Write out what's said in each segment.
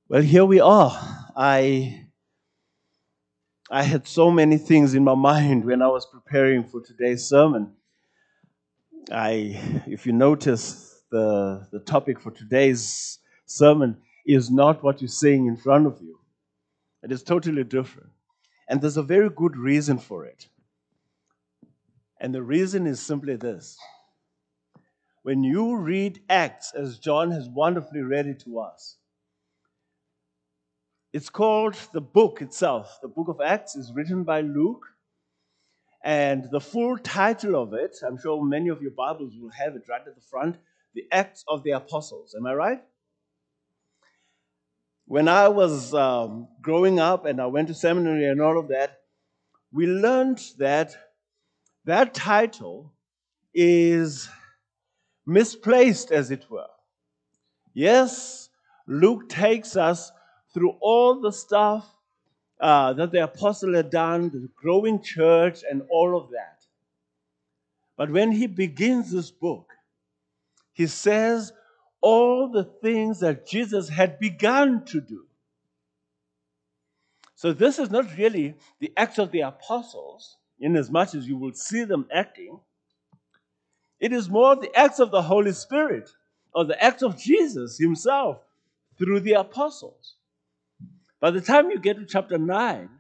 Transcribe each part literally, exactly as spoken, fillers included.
Well, here we are. I I had so many things in my mind when I was preparing for today's sermon. I, if you notice, the the topic for today's sermon is not what you're seeing in front of you. It is totally different, and there's a very good reason for it. And the reason is simply this: when you read Acts, as John has wonderfully read it to us, it's called the book itself. The book of Acts is written by Luke. And the full title of it, I'm sure many of your Bibles will have it right at the front, The Acts of the Apostles. Am I right? When I was um, growing up and I went to seminary and all of that, we learned that that title is misplaced, as it were. Yes, Luke takes us through all the stuff uh, that the apostle had done, the growing church, and all of that. But when he begins this book, he says all the things that Jesus had begun to do. So this is not really the Acts of the Apostles, in as much as you will see them acting. It is more the Acts of the Holy Spirit, or the Acts of Jesus himself through the apostles. By the time you get to chapter nine,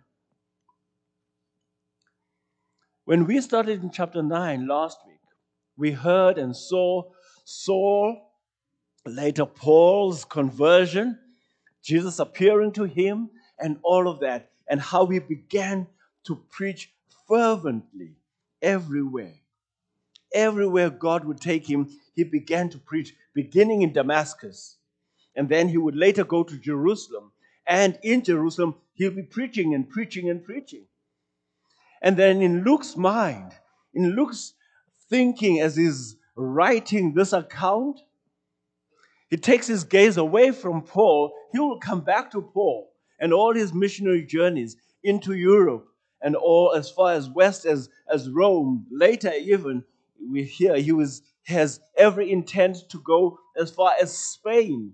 when we started in chapter nine last week, we heard and saw Saul, later Paul's conversion, Jesus appearing to him, and all of that, and how he began to preach fervently everywhere. Everywhere God would take him, he began to preach, beginning in Damascus. And then he would later go to Jerusalem. And in Jerusalem, he'll be preaching and preaching and preaching. And then in Luke's mind, in Luke's thinking as he's writing this account, he takes his gaze away from Paul. He will come back to Paul and all his missionary journeys into Europe and all as far as west as, as Rome. Later, even, we hear he was, has every intent to go as far as Spain.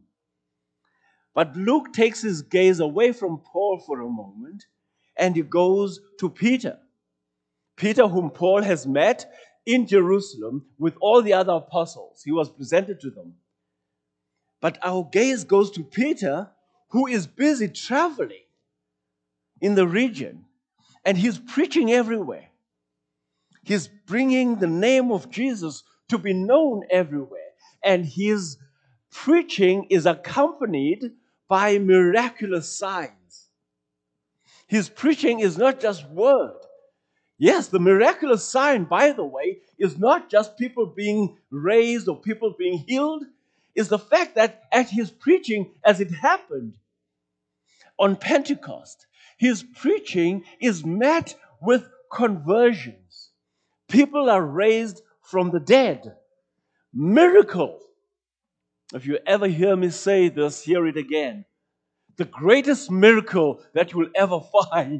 But Luke takes his gaze away from Paul for a moment and he goes to Peter. Peter, whom Paul has met in Jerusalem with all the other apostles. He was presented to them. But our gaze goes to Peter, who is busy traveling in the region, and he's preaching everywhere. He's bringing the name of Jesus to be known everywhere, and his preaching is accompanied by miraculous signs. His preaching is not just word. Yes, the miraculous sign, by the way, is not just people being raised or people being healed. Is the fact that at his preaching, as it happened on Pentecost, his preaching is met with conversions. People are raised from the dead. Miracle. If you ever hear me say this, hear it again. The greatest miracle that you will ever find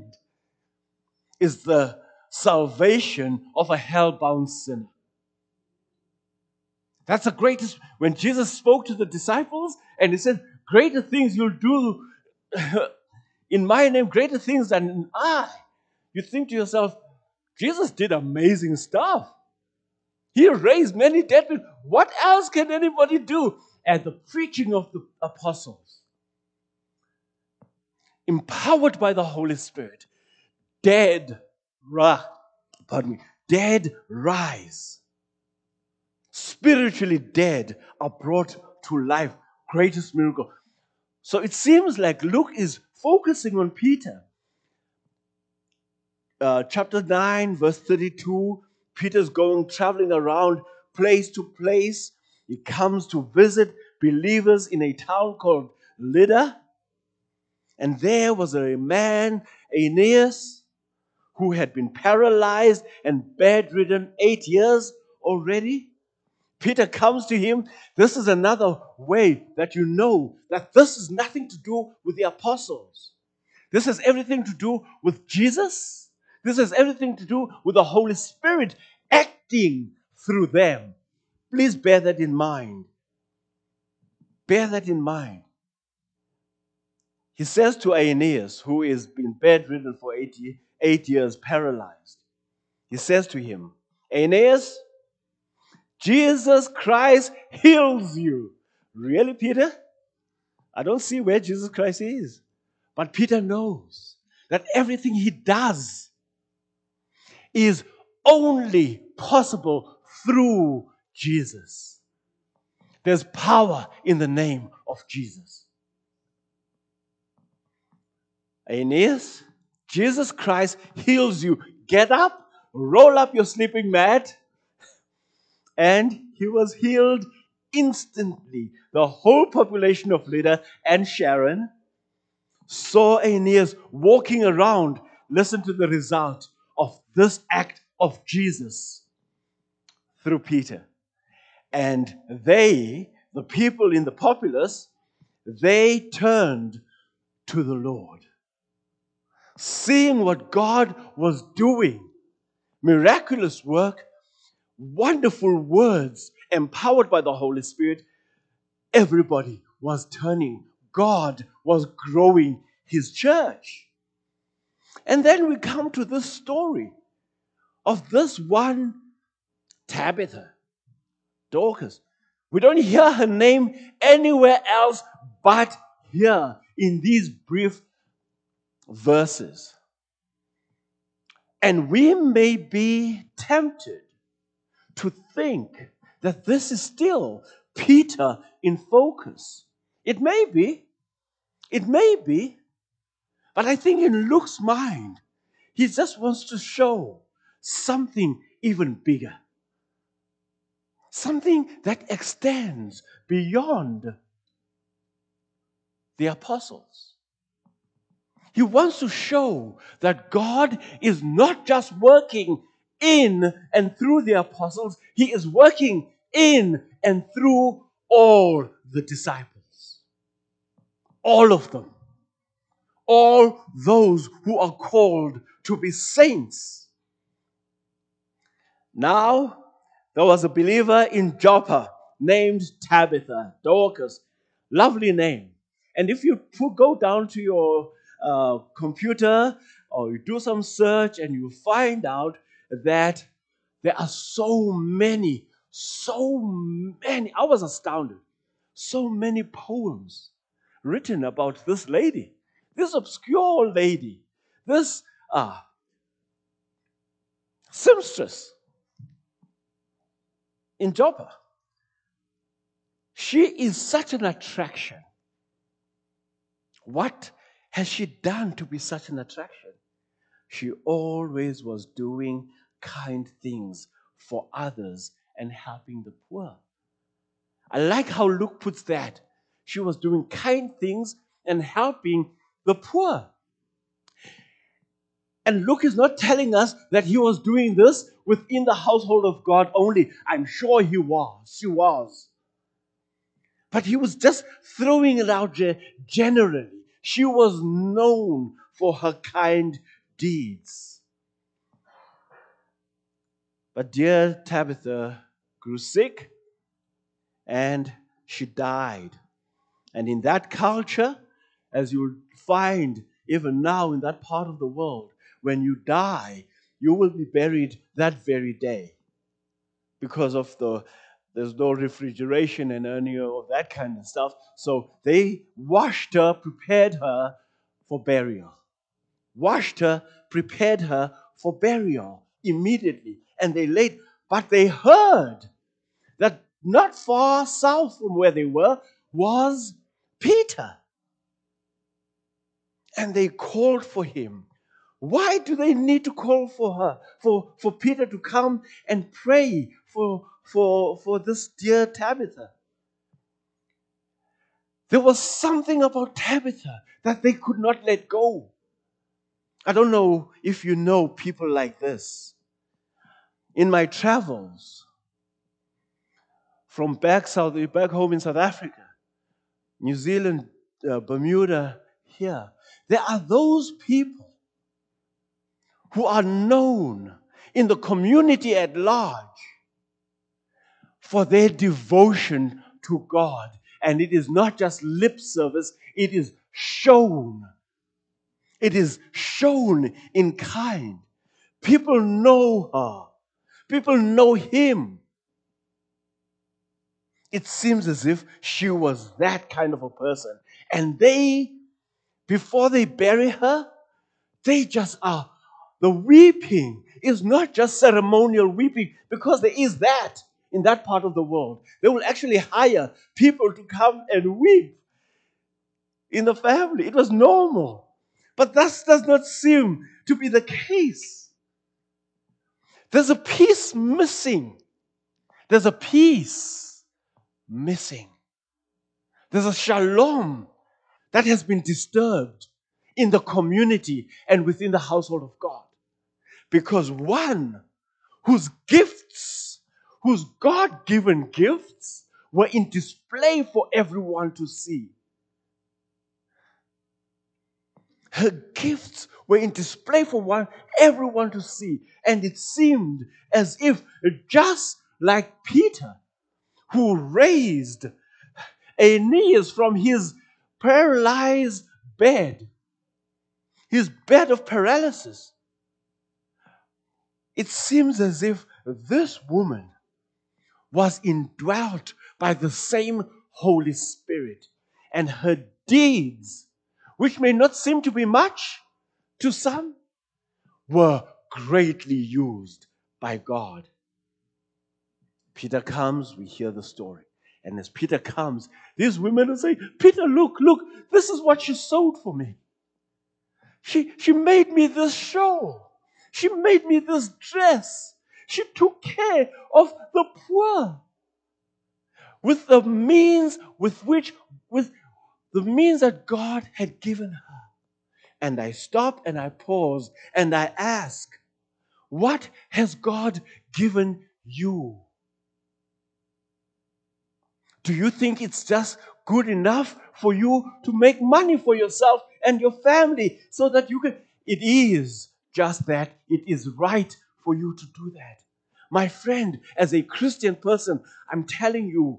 is the salvation of a hell-bound sinner. That's the greatest. When Jesus spoke to the disciples and he said, greater things you'll do in my name, greater things than I. You think to yourself, Jesus did amazing stuff. He raised many dead people. What else can anybody do? And the preaching of the apostles, empowered by the Holy Spirit, dead, ra, pardon me, dead rise. Spiritually dead are brought to life. Greatest miracle. So it seems like Luke is focusing on Peter. Uh, chapter nine, verse thirty-two, Peter's going, traveling around place to place. He comes to visit believers in a town called Lydda. And there was a man, Aeneas, who had been paralyzed and bedridden eight years already. Peter comes to him. This is another way that you know that this is nothing to do with the apostles. This has everything to do with Jesus. This has everything to do with the Holy Spirit acting through them. Please bear that in mind. Bear that in mind. He says to Aeneas, who is been bedridden for eight, eight years, paralyzed, he says to him, Aeneas, Jesus Christ heals you. Really, Peter? I don't see where Jesus Christ is. But Peter knows that everything he does is only possible through Jesus. There's power in the name of Jesus. Aeneas, Jesus Christ heals you. Get up, roll up your sleeping mat, and he was healed instantly. The whole population of Lydda and Sharon saw Aeneas walking around. Listen to the result of this act of Jesus through Peter. And they, the people in the populace, they turned to the Lord. Seeing what God was doing, miraculous work, wonderful words, empowered by the Holy Spirit, everybody was turning. God was growing His church. And then we come to this story of this one Tabitha, Dorcas. We don't hear her name anywhere else but here in these brief verses. And we may be tempted to think that this is still Peter in focus. It may be. It may be. But I think in Luke's mind, he just wants to show something even bigger. Something that extends beyond the apostles. He wants to show that God is not just working in and through the apostles, He is working in and through all the disciples. All of them. All those who are called to be saints. Now, there was a believer in Joppa named Tabitha, Dorcas. Lovely name. And if you put, go down to your uh, computer or you do some search and you find out that there are so many, so many, I was astounded, so many poems written about this lady, this obscure lady, this uh, seamstress in Joppa. She is such an attraction. What has she done to be such an attraction? She always was doing kind things for others and helping the poor. I like how Luke puts that. She was doing kind things and helping the poor. And Luke is not telling us that he was doing this within the household of God only. I'm sure he was. She was. But he was just throwing it out there generally. She was known for her kind deeds. But dear Tabitha grew sick and she died. And in that culture, as you'll find even now in that part of the world, when you die, you will be buried that very day. Because of the, there's no refrigeration and any of that kind of stuff. So they washed her, prepared her for burial. Washed her, prepared her for burial immediately. And they laid, but they heard that not far south from where they were was Peter. And they called for him. Why do they need to call for her, for, for Peter to come and pray for, for, for this dear Tabitha? There was something about Tabitha that they could not let go. I don't know if you know people like this. In my travels from back south, back home in South Africa, New Zealand, uh, Bermuda, here, there are those people who are known in the community at large for their devotion to God And it is not just lip service, it is shown. It is shown in kind. People know her. People know him. It seems as if she was that kind of a person. And they, before they bury her, they just are. The weeping is not just ceremonial weeping, because there is that in that part of the world. They will actually hire people to come and weep in the family. It was normal. But that does not seem to be the case. There's a piece missing. There's a peace missing. There's a shalom that has been disturbed in the community and within the household of God. Because one whose gifts, whose God-given gifts, were in display for everyone to see. Her gifts were in display for one, everyone to see. And it seemed as if, just like Peter, who raised Aeneas from his paralyzed bed, his bed of paralysis, it seems as if this woman was indwelt by the same Holy Spirit, and her deeds, which may not seem to be much to some, were greatly used by God. Peter comes, we hear the story. And as Peter comes, these women will say, Peter, look, look, this is what she sewed for me. She, she made me this shawl. She made me this dress. She took care of the poor with the means with which, with the means that God had given her. And I stop and I pause and I ask, what has God given you? Do you think it's just good enough for you to make money for yourself and your family so that you can? It is just that. It is right for you to do that. My friend, as a Christian person, I'm telling you,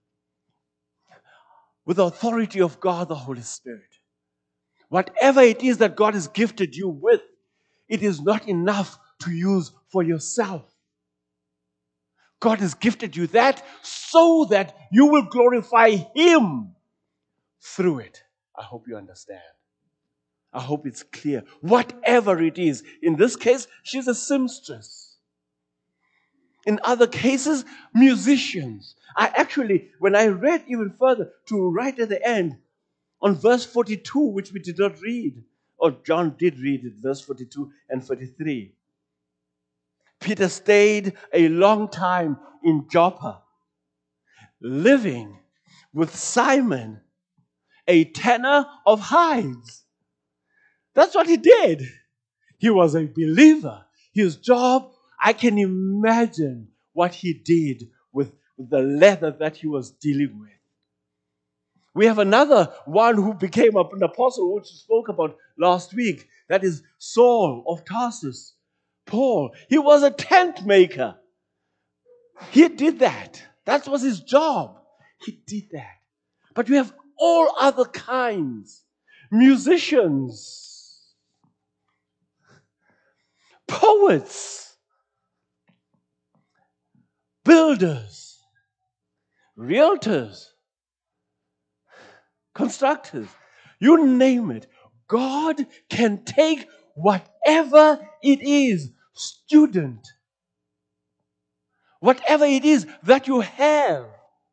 with the authority of God, the Holy Spirit, whatever it is that God has gifted you with, it is not enough to use for yourself. God has gifted you that so that you will glorify Him through it. I hope you understand. I hope it's clear. Whatever it is. In this case, she's a seamstress. In other cases, musicians. I actually, when I read even further, to right at the end, on verse forty-two, which we did not read, or John did read it, verse forty-two and forty-three. Peter stayed a long time in Joppa, living with Simon, a tanner of hides. That's what he did. He was a believer. His job, I can imagine what he did with the leather that he was dealing with. We have another one who became an apostle, which we spoke about last week. That is Saul of Tarsus. Paul. He was a tent maker. He did that. That was his job. He did that. But we have all other kinds. Musicians. Poets. Builders. Realtors. Constructors. You name it. God can take whatever it is. Student. Whatever it is that you have.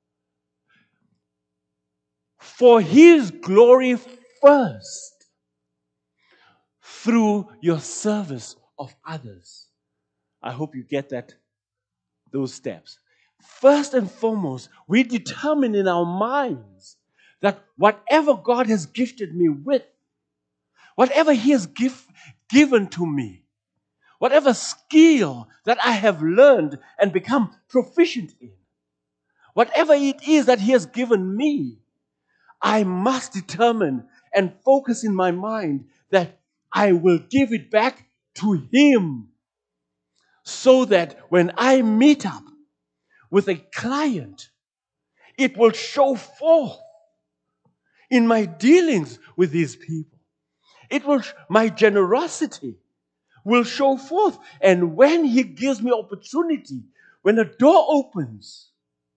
For His glory first. Through your service of others. I hope you get that, those steps. First and foremost, we determine in our minds that whatever God has gifted me with, whatever He has give, given to me, whatever skill that I have learned and become proficient in, whatever it is that He has given me, I must determine and focus in my mind that I will give it back to Him, so that when I meet up with a client It will show forth in my dealings with these people. It will, my generosity will show forth. And when He gives me opportunity, when a door opens,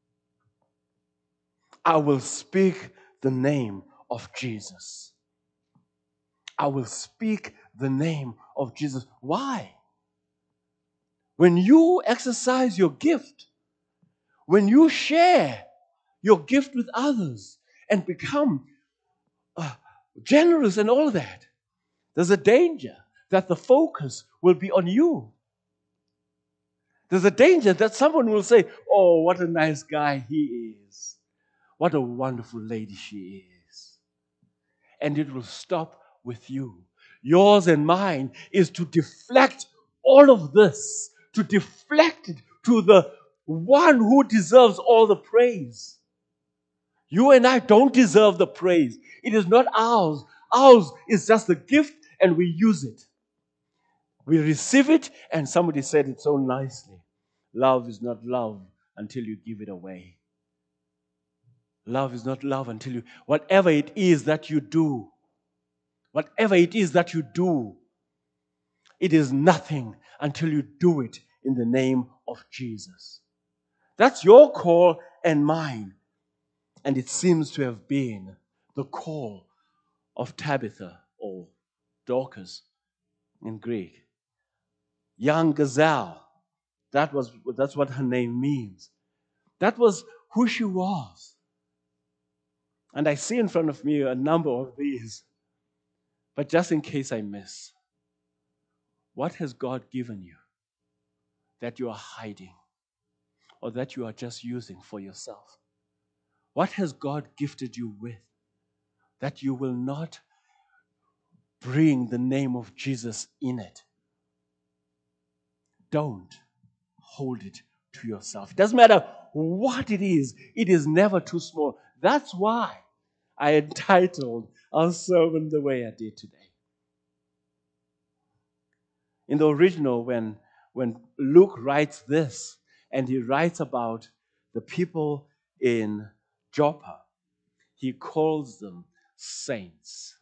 I will speak the name of Jesus. I will speak the name of Jesus. Why? When you exercise your gift, when you share your gift with others and become uh, generous and all that, there's a danger that the focus will be on you. There's a danger that someone will say, oh, what a nice guy he is. What a wonderful lady she is. And it will stop with you. Yours and mine is to deflect all of this, to deflect it to the one who deserves all the praise. You and I don't deserve the praise. It is not ours. Ours is just a gift and we use it. We receive it, and somebody said it so nicely. Love is not love until you give it away. Love is not love until you, whatever it is that you do, whatever it is that you do, it is nothing until you do it in the name of Jesus. That's your call and mine. And it seems to have been the call of Tabitha or Dorcas in Greek. Young gazelle. That was, that's what her name means. That was who she was. And I see in front of me a number of these. But just in case I miss, what has God given you that you are hiding or that you are just using for yourself? What has God gifted you with that you will not bring the name of Jesus in it? Don't hold it to yourself. It doesn't matter what it is, it is never too small. That's why I entitled our sermon the way I did today. In the original, when, when Luke writes this, and he writes about the people in Joppa, he calls them saints.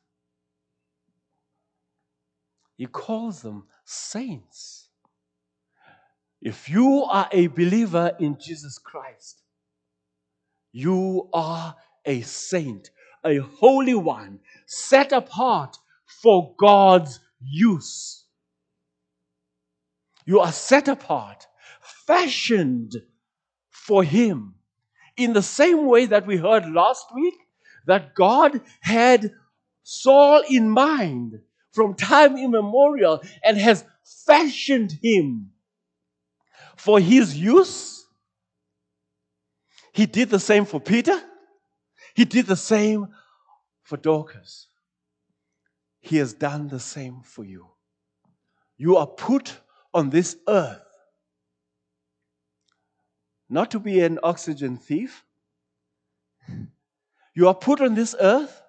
He calls them saints. If you are a believer in Jesus Christ, you are a saint, a holy one, set apart for God's use. You are set apart, fashioned for Him. In the same way that we heard last week, that God had Saul in mind from time immemorial and has fashioned him for His use. He did the same for Peter. He did the same for Dorcas. He has done the same for you. You are put on this earth not to be an oxygen thief. You are put on this earth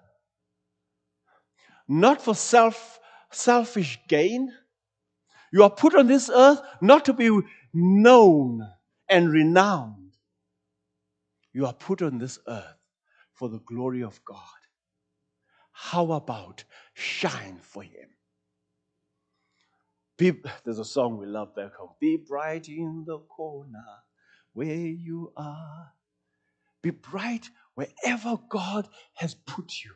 not for self, selfish gain. You are put on this earth not to be known and renowned. You are put on this earth for the glory of God. How about shine for Him? Be, there's a song we love back home. Be bright in the corner where you are. Be bright wherever God has put you.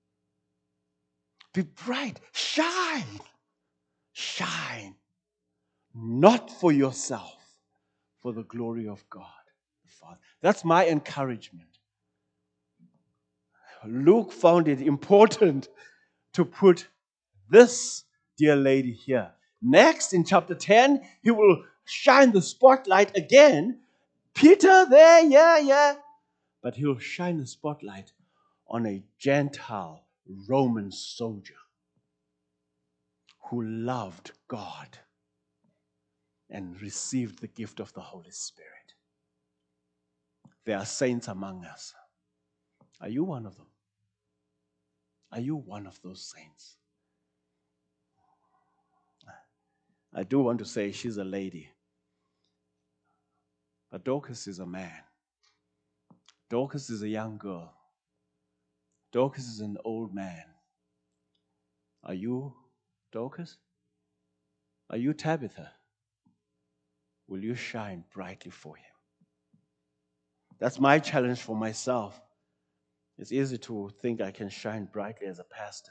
Be bright. Shine. Shine. Not for yourself, for the glory of God the Father. That's my encouragement. Luke found it important to put this dear lady here. Next, in chapter ten, he will shine the spotlight again. Peter there, yeah, yeah. But he will shine the spotlight on a Gentile Roman soldier who loved God and received the gift of the Holy Spirit. There are saints among us. Are you one of them? Are you one of those saints? I do want to say she's a lady. But Dorcas is a man. Dorcas is a young girl. Dorcas is an old man. Are you Dorcas? Are you Tabitha? Will you shine brightly for him? That's my challenge for myself. It's easy to think I can shine brightly as a pastor.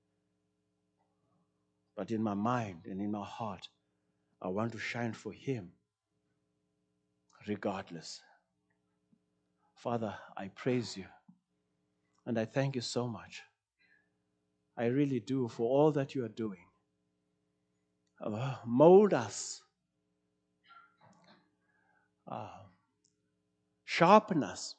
But in my mind and in my heart, I want to shine for him regardless. Father, I praise you and I thank you so much. I really do for all that you are doing. Uh, mold us. Uh, sharpen us.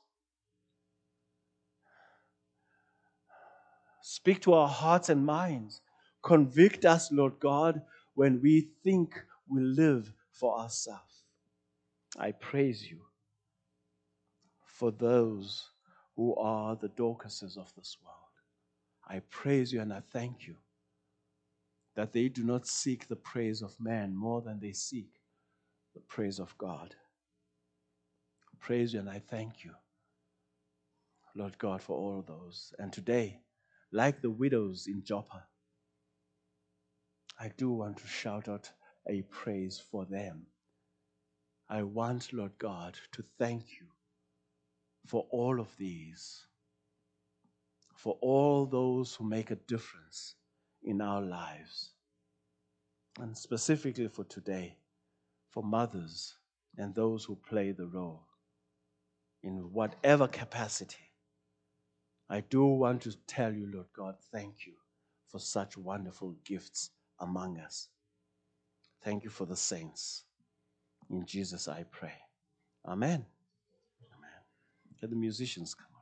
Speak to our hearts and minds. Convict us, Lord God, when we think we live for ourselves. I praise you for those who are the Dorcases of this world. I praise you and I thank you that they do not seek the praise of man more than they seek the praise of God. I praise you and I thank you, Lord God, for all of those. And today, like the widows in Joppa, I do want to shout out a praise for them. I want, Lord God, to thank you for all of these, for all those who make a difference in our lives. And specifically for today, for mothers and those who play the role in whatever capacity. I do want to tell you, Lord God, thank you for such wonderful gifts among us. Thank you for the saints. In Jesus I pray. Amen. Amen. Let the musicians come.